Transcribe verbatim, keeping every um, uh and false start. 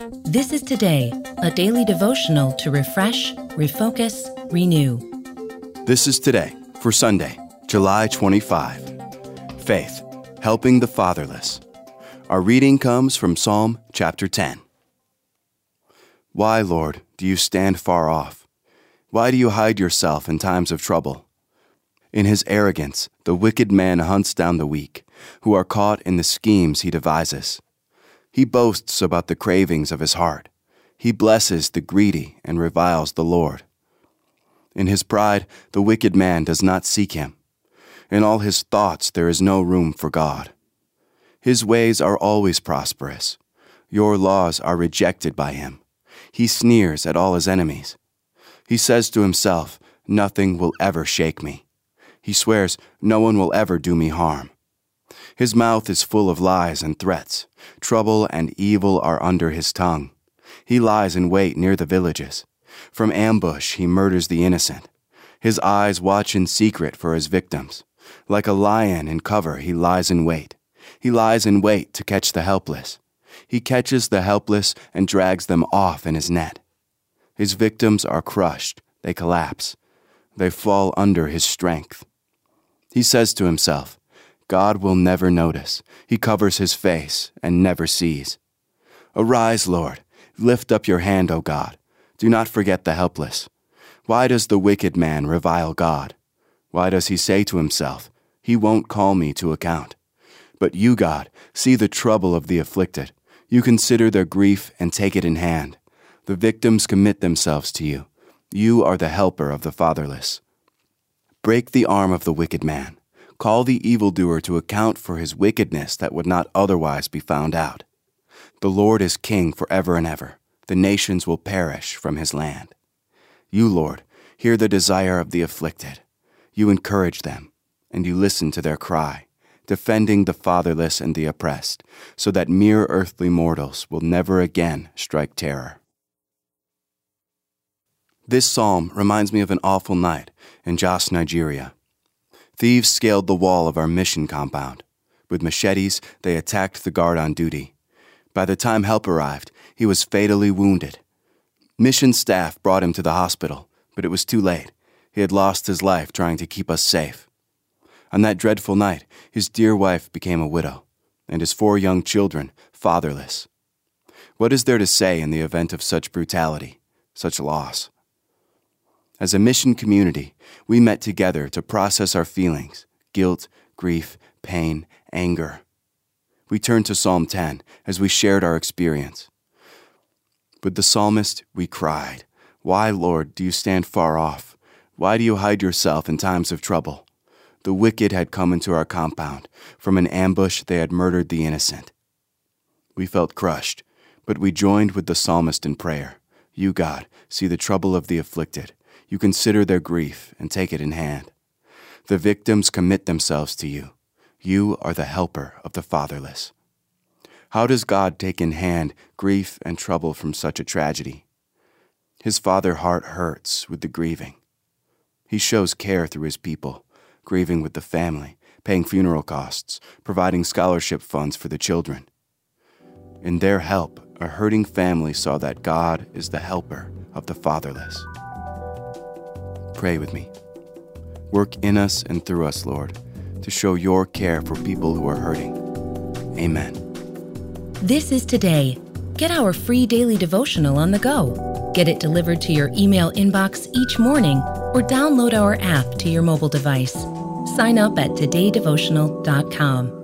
This is Today, a daily devotional to refresh, refocus, renew. This is Today for Sunday, July twenty-fifth. Faith, helping the fatherless. Our reading comes from Psalm chapter ten. Why, Lord, do you stand far off? Why do you hide yourself in times of trouble? In his arrogance, the wicked man hunts down the weak, who are caught in the schemes he devises. He boasts about the cravings of his heart. He blesses the greedy and reviles the Lord. In his pride, the wicked man does not seek him. In all his thoughts there is no room for God. His ways are always prosperous. Your laws are rejected by him. He sneers at all his enemies. He says to himself, "Nothing will ever shake me." He swears, "No one will ever do me harm." His mouth is full of lies and threats. Trouble and evil are under his tongue. He lies in wait near the villages. From ambush he murders the innocent. His eyes watch in secret for his victims. Like a lion in cover he lies in wait. He lies in wait to catch the helpless. He catches the helpless and drags them off in his net. His victims are crushed. They collapse. They fall under his strength. He says to himself, "God will never notice. He covers his face and never sees." Arise, Lord. Lift up your hand, O God. Do not forget the helpless. Why does the wicked man revile God? Why does he say to himself, "He won't call me to account"? But you, God, see the trouble of the afflicted. You consider their grief and take it in hand. The victims commit themselves to you. You are the helper of the fatherless. Break the arm of the wicked man. Call the evildoer to account for his wickedness that would not otherwise be found out. The Lord is king forever and ever. The nations will perish from his land. You, Lord, hear the desire of the afflicted. You encourage them, and you listen to their cry, defending the fatherless and the oppressed, so that mere earthly mortals will never again strike terror. This psalm reminds me of an awful night in Jos, Nigeria. Thieves scaled the wall of our mission compound. With machetes, they attacked the guard on duty. By the time help arrived, he was fatally wounded. Mission staff brought him to the hospital, but it was too late. He had lost his life trying to keep us safe. On that dreadful night, his dear wife became a widow, and his four young children fatherless. What is there to say in the event of such brutality, such loss? As a mission community, we met together to process our feelings, guilt, grief, pain, anger. We turned to Psalm ten as we shared our experience. With the psalmist, we cried, "Why, Lord, do you stand far off? Why do you hide yourself in times of trouble?" The wicked had come into our compound. From an ambush, they had murdered the innocent. We felt crushed, but we joined with the psalmist in prayer. You, God, see the trouble of the afflicted. You consider their grief and take it in hand. The victims commit themselves to you. You are the helper of the fatherless. How does God take in hand grief and trouble from such a tragedy? His father heart hurts with the grieving. He shows care through his people, grieving with the family, paying funeral costs, providing scholarship funds for the children. In their help, a hurting family saw that God is the helper of the fatherless. Pray with me. Work in us and through us, Lord, to show your care for people who are hurting. Amen. This is Today. Get our free daily devotional on the go. Get it delivered to your email inbox each morning or download our app to your mobile device. Sign up at today devotional dot com.